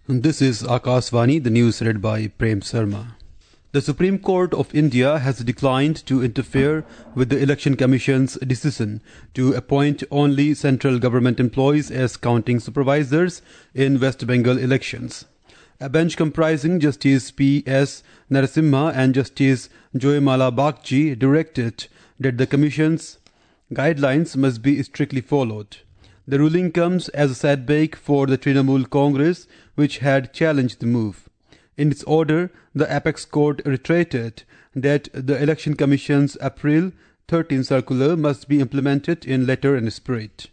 This is Akashvani, the news read by Prem Sharma. The Supreme Court of India has declined to interfere with the Election Commission's decision to appoint only central government employees as counting supervisors in West Bengal elections. A bench comprising Justice P.S. Narasimha and Justice Joymala Bagchi directed that the Commission's guidelines must be strictly followed. The ruling comes as a setback for the Trinamool Congress, which had challenged the move. In its order, the Apex Court reiterated that the Election Commission's April 13 circular must be implemented in letter and spirit.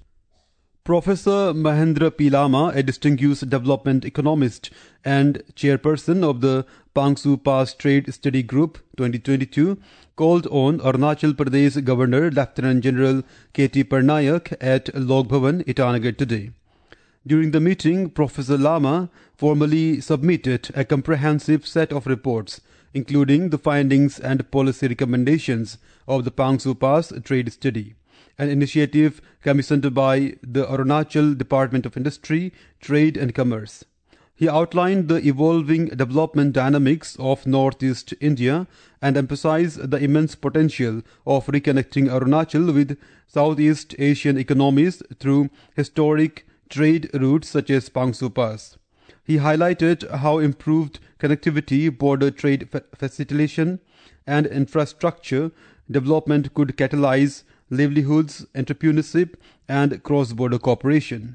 Professor Mahendra P. Lama, a distinguished development economist and chairperson of the Pangsu Pass Trade Study Group 2022, called on Arunachal Pradesh Governor Lieutenant General K.T. Parnayak at Lok Bhavan, Itanagar today. During the meeting, Professor Lama formally submitted a comprehensive set of reports, including the findings and policy recommendations of the Pangsu Pass Trade Study, an initiative commissioned by the Arunachal Department of Industry, Trade and Commerce. He outlined the evolving development dynamics of Northeast India and emphasized the immense potential of reconnecting Arunachal with Southeast Asian economies through historic trade routes such as Pangsu Pass. He highlighted how improved connectivity, border trade facilitation, and infrastructure development could catalyze livelihoods, entrepreneurship, and cross-border cooperation.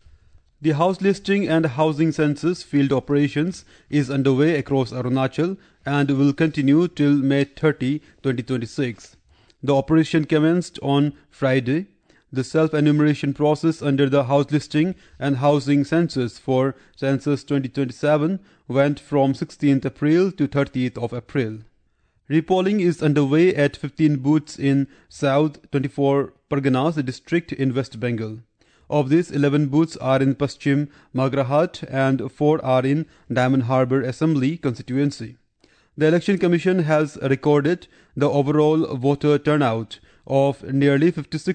The house listing and housing census field operations is underway across Arunachal and will continue till May 30, 2026. The operation commenced on Friday. The self-enumeration process under the house listing and housing census for census 2027 went from 16th April to 30th of April. Repolling is underway at 15 booths in South 24 Parganas district in West Bengal. Of these, 11 booths are in Paschim Magrahat and 4 are in Diamond Harbour Assembly constituency. The Election Commission has recorded the overall voter turnout of nearly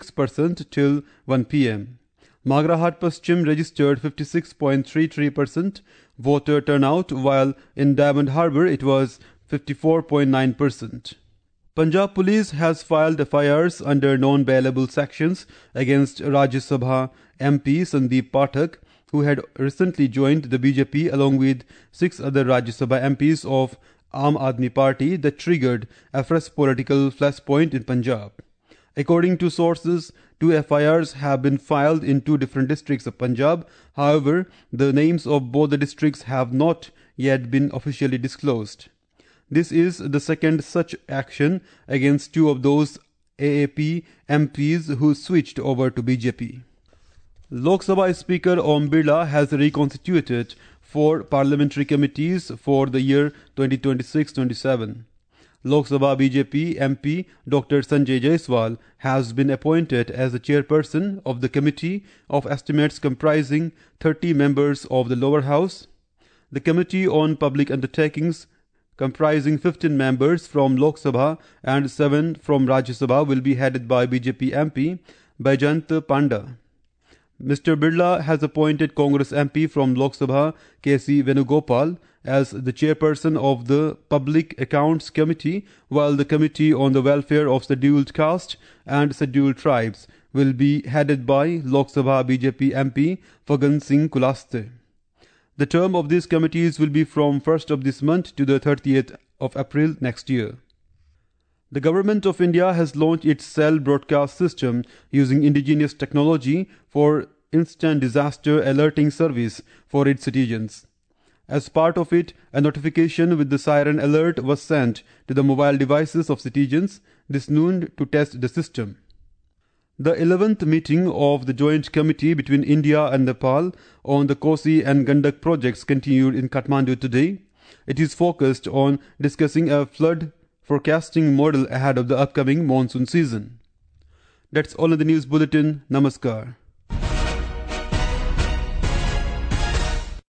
56% till 1 p.m. Magrahat Paschim registered 56.33% voter turnout, while in Diamond Harbour it was 54.9%. Punjab Police has filed FIRs under non-bailable sections against Rajya Sabha MP Sandeep Pathak, who had recently joined the BJP along with 6 other Rajya Sabha MPs of Aam Aadmi Party, that triggered a fresh political flashpoint in Punjab. According to sources, 2 FIRs have been filed in 2 different districts of Punjab. However, the names of both the districts have not yet been officially disclosed. This is the second such action against 2 of those AAP MPs who switched over to BJP. Lok Sabha Speaker Om Birla has reconstituted 4 parliamentary committees for the year 2026-27. Lok Sabha BJP MP Dr. Sanjay Jaiswal has been appointed as the chairperson of the Committee of Estimates comprising 30 members of the lower house. The Committee on Public Undertakings comprising 15 members from Lok Sabha and 7 from Rajya Sabha will be headed by BJP MP Baijant Panda. Mr. Birla has appointed Congress MP from Lok Sabha K.C. Venugopal as the chairperson of the Public Accounts Committee, while the Committee on the Welfare of Scheduled Caste and Scheduled Tribes will be headed by Lok Sabha BJP MP Fagan Singh Kulaste. The term of these committees will be from 1st of this month to the 30th of April next year. The Government of India has launched its cell broadcast system using indigenous technology for instant disaster alerting service for its citizens. As part of it, a notification with the siren alert was sent to the mobile devices of citizens this noon to test the system. The 11th meeting of the Joint Committee between India and Nepal on the Kosi and Gandak projects continued in Kathmandu today. It is focused on discussing a flood forecasting model ahead of the upcoming monsoon season. That's all in the news bulletin. Namaskar.